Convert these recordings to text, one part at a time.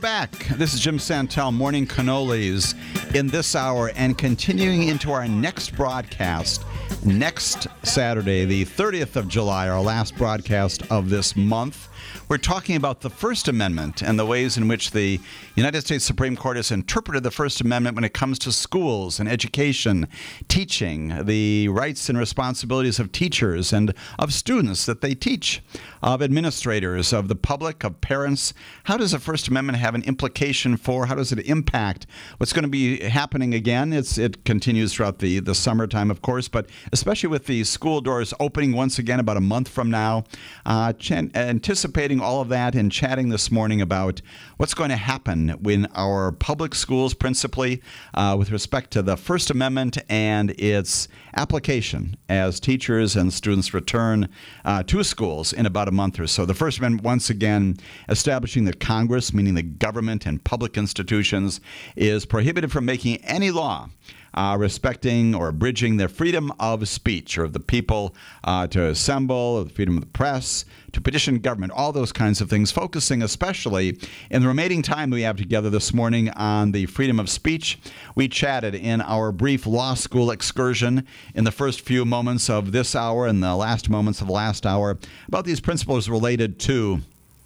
back. This is Jim Santel, Morning Cannolis, in this hour and continuing into our next broadcast next Saturday, the 30th of July, our last broadcast of this month. We're talking about the First Amendment and the ways in which the United States Supreme Court has interpreted the First Amendment when it comes to schools and education, teaching, the rights and responsibilities of teachers and of students that they teach, of administrators, of the public, of parents. How does the First Amendment have an implication for, how does it impact what's going to be happening again? It continues throughout the summertime, of course, but especially with the school doors opening once again about a month from now, anticipating all of that and chatting this morning about what's going to happen in our public schools, principally with respect to the First Amendment and its application as teachers and students return to schools in about a month or so. The First Amendment, once again, establishing that Congress, meaning the government and public institutions, is prohibited from making any law respecting or abridging the freedom of speech or of the people to assemble, or the freedom of the press, to petition government, all those kinds of things, focusing especially in the remaining time we have together this morning on the freedom of speech. We chatted in our brief law school excursion in the first few moments of this hour and the last moments of the last hour about these principles related to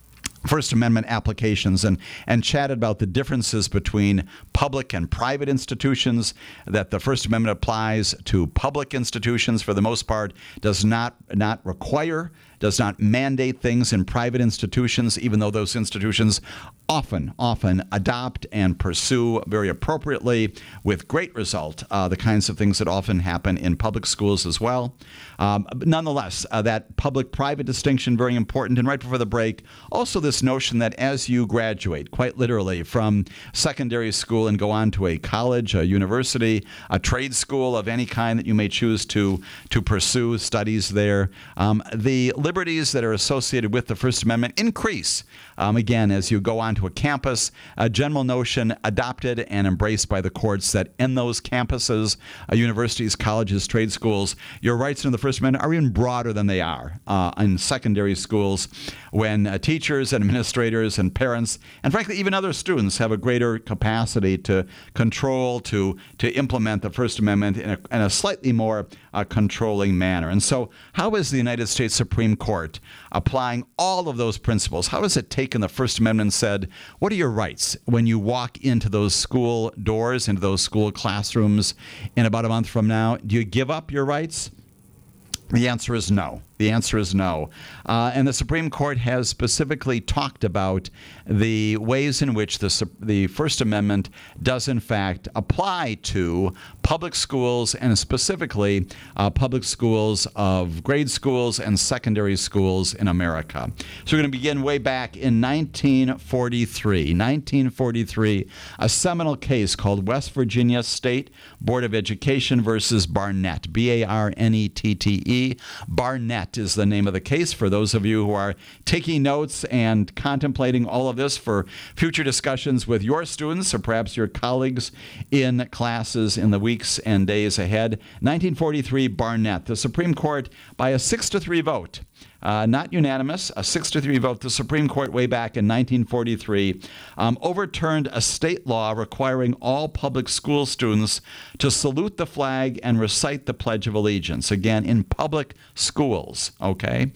First Amendment applications and chatted about the differences between public and private institutions, that the First Amendment applies to public institutions for the most part, does not require, does not mandate things in private institutions, even though those institutions often adopt and pursue very appropriately with great result the kinds of things that often happen in public schools as well. Nonetheless, that public-private distinction, very important. And right before the break, also this notion that as you graduate, quite literally, from secondary school and go on to a college, a university, a trade school of any kind that you may choose to pursue studies there, the liberties that are associated with the First Amendment increase. Again, as you go on to a campus, a general notion adopted and embraced by the courts that in those campuses, universities, colleges, trade schools, your rights under the First Amendment are even broader than they are in secondary schools, when teachers and administrators and parents, and frankly even other students, have a greater capacity to control, to implement the First Amendment in a slightly more controlling manner. And so how is the United States Supreme Court applying all of those principles? How has it taken the First Amendment and said, what are your rights when you walk into those school doors, into those school classrooms in about a month from now? Do you give up your rights? The answer is no. The answer is no. And the Supreme Court has specifically talked about the ways in which the First Amendment does, in fact, apply to public schools, and specifically public schools of grade schools and secondary schools in America. So we're going to begin way back in 1943. 1943, a seminal case called West Virginia State Board of Education versus Barnett, B-A-R-N-E-T-T-E. Barnett is the name of the case for those of you who are taking notes and contemplating all of this for future discussions with your students or perhaps your colleagues in classes in the weeks and days ahead. 1943, Barnett. The Supreme Court, by a 6-3 vote, not unanimous, a 6-3 vote, the Supreme Court way back in 1943 overturned a state law requiring all public school students to salute the flag and recite the Pledge of Allegiance, again, in public schools, okay,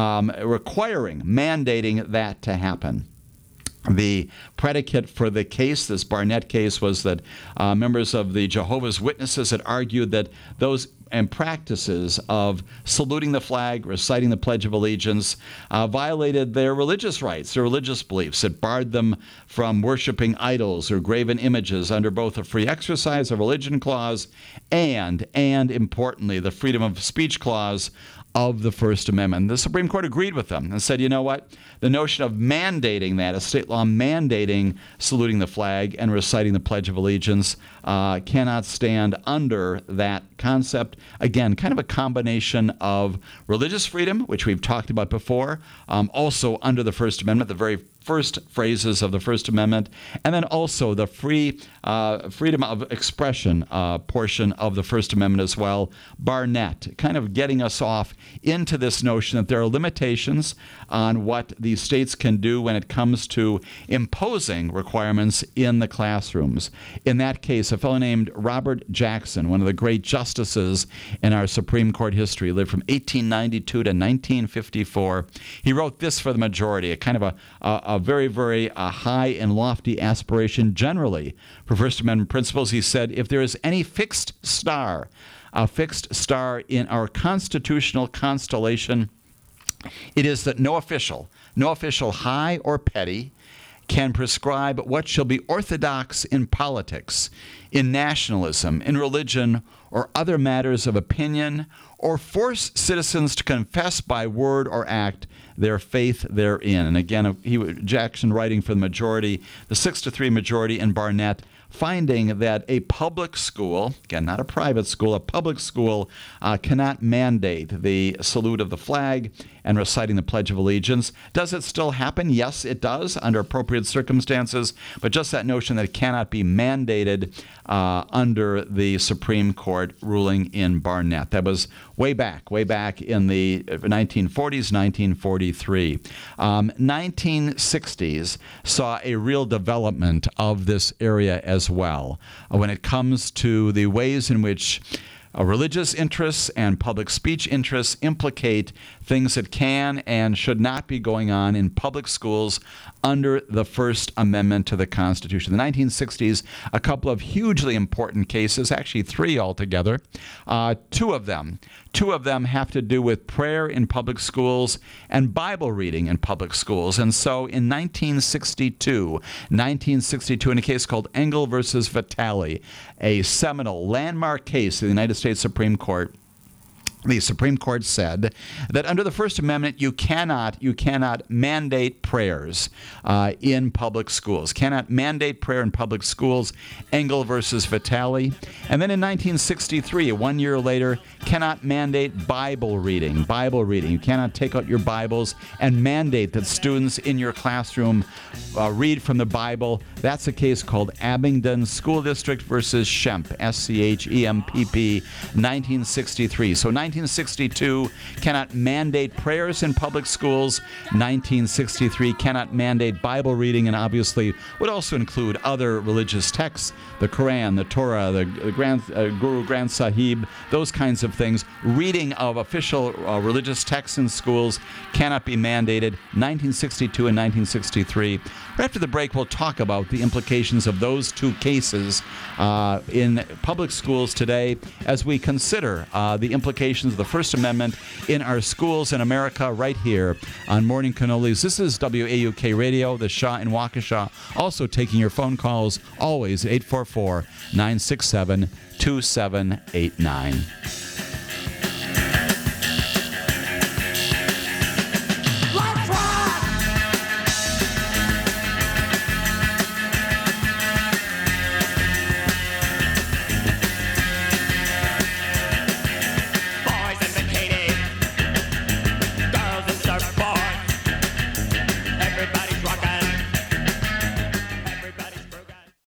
mandating that to happen. The predicate for the case, this Barnett case, was that members of the Jehovah's Witnesses had argued that those and practices of saluting the flag, reciting the Pledge of Allegiance, violated their religious rights, their religious beliefs. It barred them from worshiping idols or graven images under both the Free Exercise of Religion Clause and importantly, the Freedom of Speech Clause of the First Amendment. The Supreme Court agreed with them and said, you know what? The notion of mandating that, a state law mandating saluting the flag and reciting the Pledge of Allegiance, cannot stand under that concept. Again, kind of a combination of religious freedom, which we've talked about before, also under the First Amendment, the very first phrases of the First Amendment, and then also the freedom of expression portion of the First Amendment as well. Barnett, kind of getting us off into this notion that there are limitations on what the states can do when it comes to imposing requirements in the classrooms. In that case, a fellow named Robert Jackson, one of the great justices in our Supreme Court history, lived from 1892 to 1954. He wrote this for the majority, a kind of a very, very high and lofty aspiration generally for First Amendment principles. He said, if there is any fixed star in our constitutional constellation, it is that no official, high or petty, can prescribe what shall be orthodox in politics, in nationalism, in religion, or other matters of opinion, or force citizens to confess by word or act their faith therein. And again, Jackson writing for the majority, the 6-3 majority in Barnett, finding that a public school, again, not a private school, a public school cannot mandate the salute of the flag and reciting the Pledge of Allegiance. Does it still happen? Yes, it does under appropriate circumstances, but just that notion that it cannot be mandated under the Supreme Court ruling in Barnett. That was way back in the 1940s, 1943. 1960s saw a real development of this area as well when it comes to the ways in which religious interests and public speech interests implicate things that can and should not be going on in public schools under the First Amendment to the Constitution. In the 1960s, a couple of hugely important cases, actually three altogether. Two of them have to do with prayer in public schools and Bible reading in public schools. And so in 1962, in a case called Engel versus Vitale, a seminal landmark case in the United States Supreme Court, the Supreme Court said that under the First Amendment, you cannot mandate prayers in public schools. Cannot mandate prayer in public schools, Engel versus Vitale. And then in 1963, 1 year later, cannot mandate Bible reading. You cannot take out your Bibles and mandate that students in your classroom read from the Bible. That's a case called Abingdon School District versus Schempp, SCHEMPP, 1963. So 1962 cannot mandate prayers in public schools. 1963 cannot mandate Bible reading, and obviously would also include other religious texts, the Quran, the Torah, the Guru Granth Sahib, those kinds of things. Reading of official religious texts in schools cannot be mandated. 1962 and 1963. Right after the break, we'll talk about the implications of those two cases in public schools today as we consider the implications of the First Amendment in our schools in America right here on Morning Cannolis. This is WAUK Radio, the Shah in Waukesha. Also taking your phone calls, always 844-967-2789.